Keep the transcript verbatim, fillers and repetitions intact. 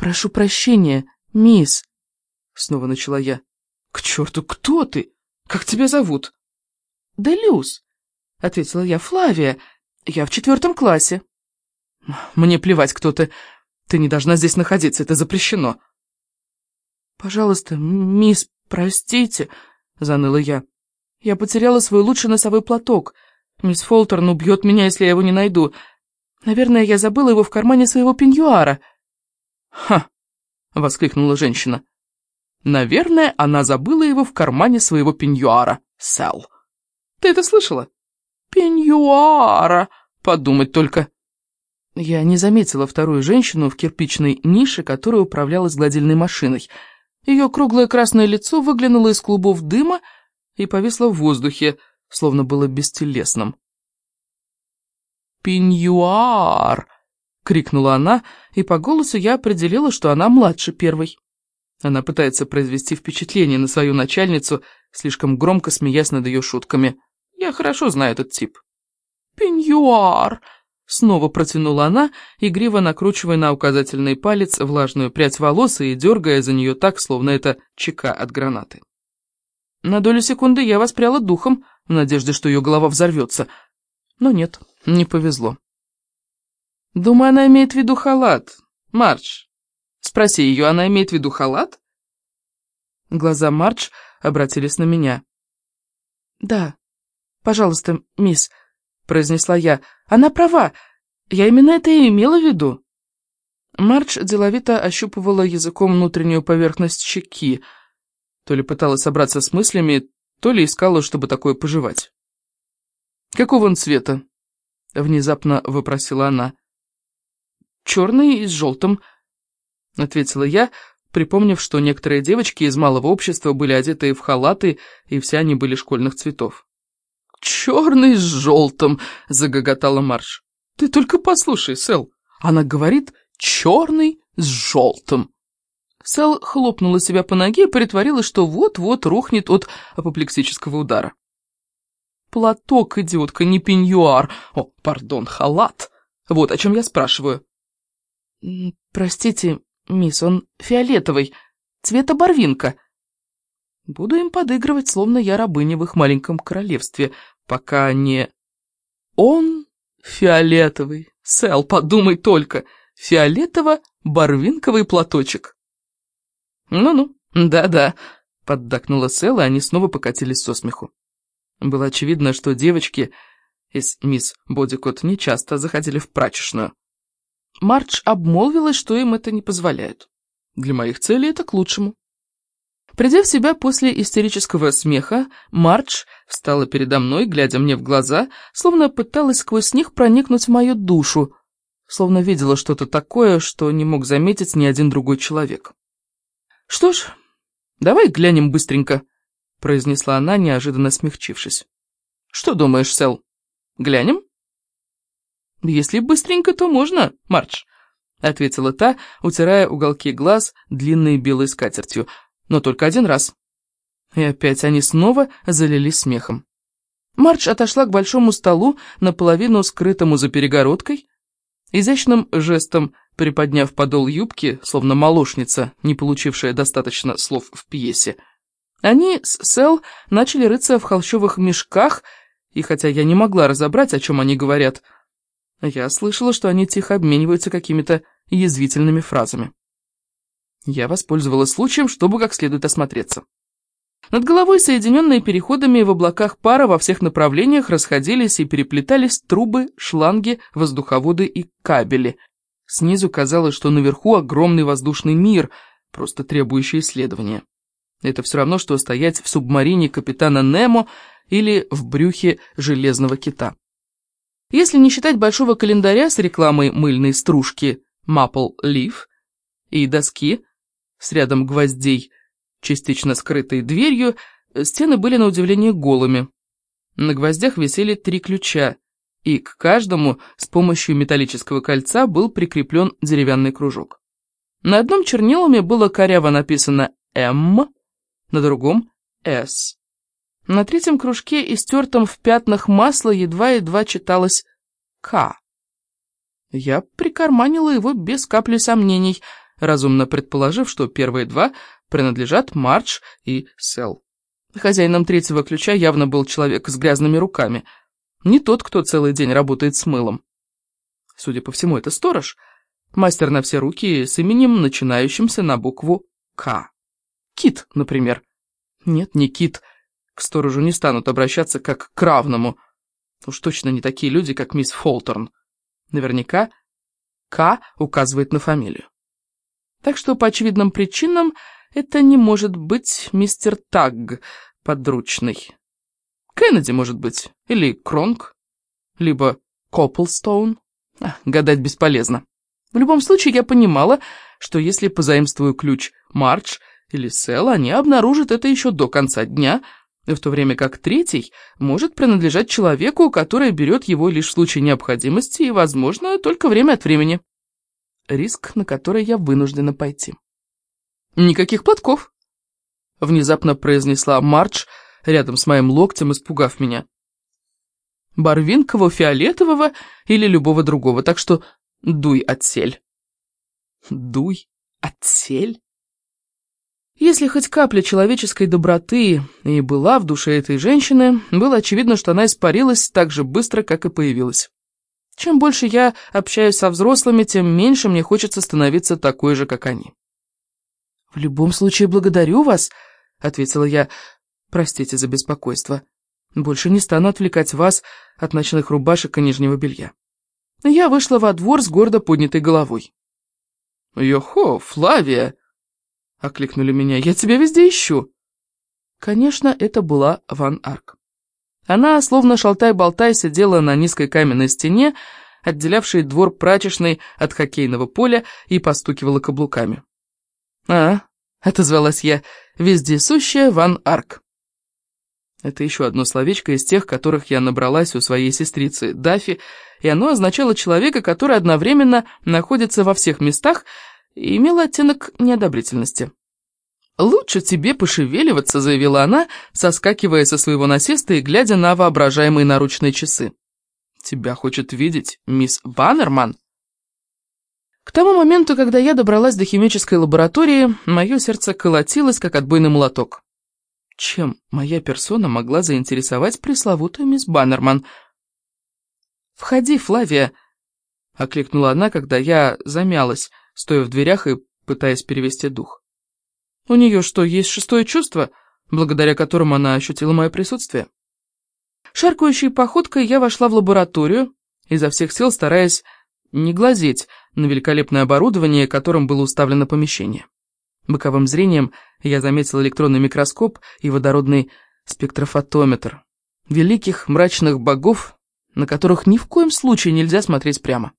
«Прошу прощения, мисс», — снова начала я. «К черту, кто ты? Как тебя зовут?» «Да Люс», — ответила я, — «Флавия. Я в четвертом классе». «Мне плевать, кто ты. Ты не должна здесь находиться, это запрещено». «Пожалуйста, мисс, простите», — заныла я. «Я потеряла свой лучший носовой платок. Мисс Фолтерн убьет меня, если я его не найду. Наверное, я забыла его в кармане своего пеньюара». «Ха!» — воскликнула женщина. «Наверное, она забыла его в кармане своего пеньюара, Сэл. Ты это слышала? Пеньюара! Подумать только!» Я не заметила вторую женщину в кирпичной нише, которая управлялась гладильной машиной. Ее круглое красное лицо выглянуло из клубов дыма и повисло в воздухе, словно было бестелесным. «Пеньюар!» — крикнула она, и по голосу я определила, что она младше первой. Она пытается произвести впечатление на свою начальницу, слишком громко смеясь над ее шутками. Я хорошо знаю этот тип. «Пеньюар!» — снова протянула она, игриво накручивая на указательный палец влажную прядь волос и дергая за нее так, словно это чека от гранаты. На долю секунды я воспряла духом, в надежде, что ее голова взорвется. Но нет, не повезло. «Думаю, она имеет в виду халат. Мардж, спроси ее, она имеет в виду халат?» Глаза Мардж обратились на меня. «Да, пожалуйста, мисс», — произнесла я, — «она права. Я именно это и имела в виду». Мардж деловито ощупывала языком внутреннюю поверхность щеки, то ли пыталась собраться с мыслями, то ли искала, чтобы такое пожевать. «Какого он цвета?» — внезапно вопросила она. «Черный и с желтым», — ответила я, припомнив, что некоторые девочки из малого общества были одеты в халаты, и все они были школьных цветов. «Черный с желтым», — загоготала Мардж. «Ты только послушай, Сэл, она говорит «черный с желтым». Сэл хлопнула себя по ноге и притворилась, что вот-вот рухнет от апоплексического удара. «Платок, идиотка, не пеньюар. О, пардон, халат. Вот о чем я спрашиваю». «Простите, мисс, он фиолетовый, цвета барвинка». Буду им подыгрывать, словно я рабыня в их маленьком королевстве, пока не... Он фиолетовый. Сэл, подумай только. Фиолетово-барвинковый платочек. «Ну-ну, да-да», — поддакнула Сэл, и они снова покатились со смеху. Было очевидно, что девочки из мисс Бодикот нечасто заходили в прачечную. Мардж обмолвилась, что им это не позволяют. Для моих целей это к лучшему. Придя в себя после истерического смеха, Мардж встала передо мной, глядя мне в глаза, словно пыталась сквозь них проникнуть в мою душу, словно видела что-то такое, что не мог заметить ни один другой человек. «Что ж, давай глянем быстренько», — произнесла она, неожиданно смягчившись. «Что думаешь, Сэл, глянем?» «Если быстренько, то можно, Мардж», — ответила та, утирая уголки глаз длинной белой скатертью, но только один раз. И опять они снова залились смехом. Мардж отошла к большому столу, наполовину скрытому за перегородкой, изящным жестом приподняв подол юбки, словно молочница, не получившая достаточно слов в пьесе. Они с Сэл начали рыться в холщовых мешках, и хотя я не могла разобрать, о чем они говорят, я слышала, что они тихо обмениваются какими-то язвительными фразами. Я воспользовалась случаем, чтобы как следует осмотреться. Над головой, соединенные переходами в облаках пара во всех направлениях, расходились и переплетались трубы, шланги, воздуховоды и кабели. Снизу казалось, что наверху огромный воздушный мир, просто требующий исследования. Это все равно, что стоять в субмарине капитана Немо или в брюхе железного кита. Если не считать большого календаря с рекламой мыльной стружки Maple Leaf и доски с рядом гвоздей, частично скрытой дверью, стены были на удивление голыми. На гвоздях висели три ключа, и к каждому с помощью металлического кольца был прикреплен деревянный кружок. На одном чернилами было коряво написано «М», на другом «С». На третьем кружке, истертом в пятнах масла, едва-едва читалось «К». Я прикарманила его без капли сомнений. разумно предположив, что первые два принадлежат Мардж и Сэл. Хозяином третьего ключа явно был человек с грязными руками, не тот, кто целый день работает с мылом. Судя по всему, это сторож, мастер на все руки с именем, начинающимся на букву «К». Кит, например. Нет, не Кит. К сторожу не станут обращаться как к равному. Уж точно не такие люди, как мисс Фолтерн. Наверняка «К» указывает на фамилию. Так что по очевидным причинам это не может быть мистер Тагг, подручный. Кеннеди, может быть, или Кронк, либо Копплстоун. А, гадать бесполезно. В любом случае, я понимала, что если позаимствую ключ Мардж или Сэл, они обнаружат это еще до конца дня, в то время как третий может принадлежать человеку, который берет его лишь в случае необходимости и, возможно, только время от времени. Риск, на который я вынуждена пойти. «Никаких платков», — внезапно произнесла Мардж рядом с моим локтем, испугав меня. «Барвинкового, фиолетового или любого другого, так что дуй отсель». «Дуй отсель?» Если хоть капля человеческой доброты и была в душе этой женщины, было очевидно, что она испарилась так же быстро, как и появилась. Чем больше я общаюсь со взрослыми, тем меньше мне хочется становиться такой же, как они. «В любом случае, благодарю вас», — ответила я. «Простите за беспокойство. Больше не стану отвлекать вас от ночных рубашек и нижнего белья». Я вышла во двор с гордо поднятой головой. «Йо-хо, Флавия!» — окликнули меня. «Я тебя везде ищу». Конечно, это была Ван Арк. Она, словно шалтай-болтай, сидела на низкой каменной стене, отделявшей двор прачечной от хоккейного поля, и постукивала каблуками. «А», — отозвалась я, — «вездесущая Ван Арк». Это еще одно словечко из тех, которых я набралась у своей сестрицы Даффи, и оно означало человека, который одновременно находится во всех местах и имело оттенок неодобрительности. «Лучше тебе пошевеливаться», — заявила она, соскакивая со своего насеста и глядя на воображаемые наручные часы. «Тебя хочет видеть мисс Баннерман». К тому моменту, когда я добралась до химической лаборатории, мое сердце колотилось, как отбойный молоток. Чем моя персона могла заинтересовать пресловутую мисс Баннерман? «Входи, Флавия», — окликнула она, когда я замялась, стоя в дверях и пытаясь перевести дух. «У нее что, есть шестое чувство, благодаря которому она ощутила мое присутствие?» Шаркающей походкой я вошла в лабораторию, изо всех сил стараясь не глазеть на великолепное оборудование, которым было уставлено помещение. Боковым зрением я заметил электронный микроскоп и водородный спектрофотометр. Великих мрачных богов, на которых ни в коем случае нельзя смотреть прямо.